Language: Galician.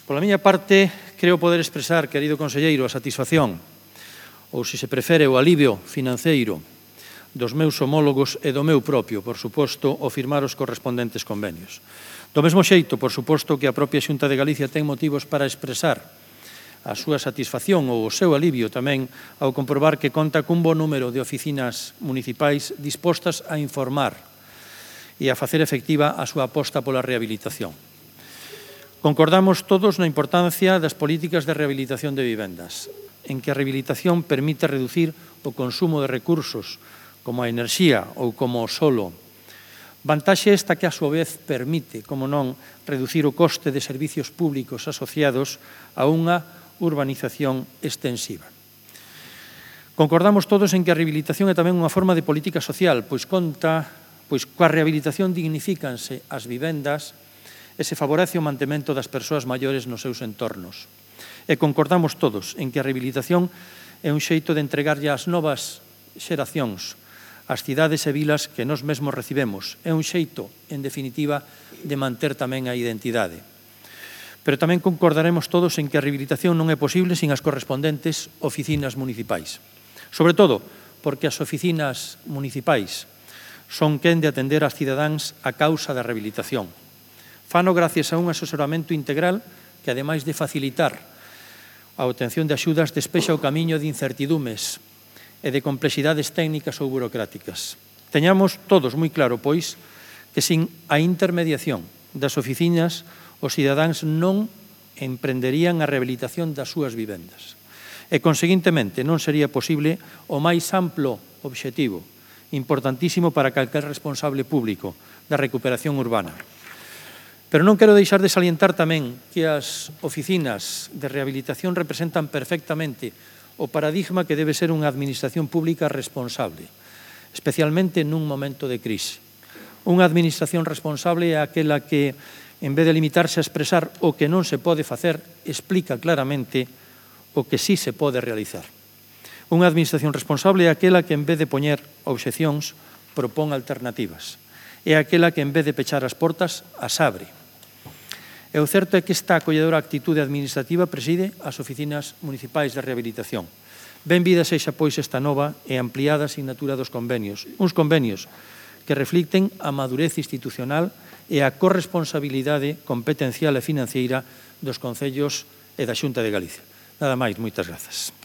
Pola miña parte, creo poder expresar, querido conselleiro, a satisfacción, ou, se se prefere, o alivio financeiro dos meus homólogos e do meu propio, por suposto, ao firmar os correspondentes convenios. Do mesmo xeito, por suposto, que a propia Xunta de Galicia ten motivos para expresar a súa satisfacción ou o seu alivio tamén ao comprobar que conta cun bo número de oficinas municipais dispostas a informar e a facer efectiva a súa aposta pola rehabilitación. Concordamos todos na importancia das políticas de rehabilitación de vivendas, en que a rehabilitación permite reducir o consumo de recursos como a enerxía ou como o solo. Vantaxe esta que, a súa vez, permite, como non, reducir o coste de servicios públicos asociados a unha urbanización extensiva. Concordamos todos en que a rehabilitación é tamén unha forma de política social, pois coa rehabilitación dignifícanse as vivendas e se favorece o mantemento das persoas maiores nos seus entornos. E concordamos todos en que a rehabilitación é un xeito de entregarlle ás novas xeracións as cidades e vilas que nós mesmos recibemos. É un xeito, en definitiva, de manter tamén a identidade. Pero tamén concordaremos todos en que a rehabilitación non é posible sin as correspondentes oficinas municipais. Sobre todo, porque as oficinas municipais son quen de atender as cidadáns a causa da rehabilitación. Fano gracias a un asesoramento integral que, ademais de facilitar a obtención de axudas, despexa o camiño de incertidumes e de complexidades técnicas ou burocráticas. Teñamos todos moi claro, pois, que sin a intermediación das oficinas, os cidadáns non emprenderían a rehabilitación das súas vivendas. E, conseguintemente, non sería posible o máis amplo obxectivo, importantísimo para calquer responsable público, da recuperación urbana. Pero non quero deixar de salientar tamén que as oficinas de rehabilitación representan perfectamente o paradigma que debe ser unha administración pública responsable, especialmente nun momento de crise. Unha administración responsable é aquela que, en vez de limitarse a expresar o que non se pode facer, explica claramente o que sí se pode realizar. Unha administración responsable é aquela que, en vez de poñer obxeccións, propón alternativas. É aquela que, en vez de pechar as portas, as abre. E o certo é que esta acolledora actitude administrativa preside as oficinas municipais de rehabilitación. Benvida sexa, pois, esta nova e ampliada asignatura dos convenios. Uns convenios que reflicten a madurez institucional e a corresponsabilidade competencial e financeira dos concellos e da Xunta de Galicia. Nada máis, moitas grazas.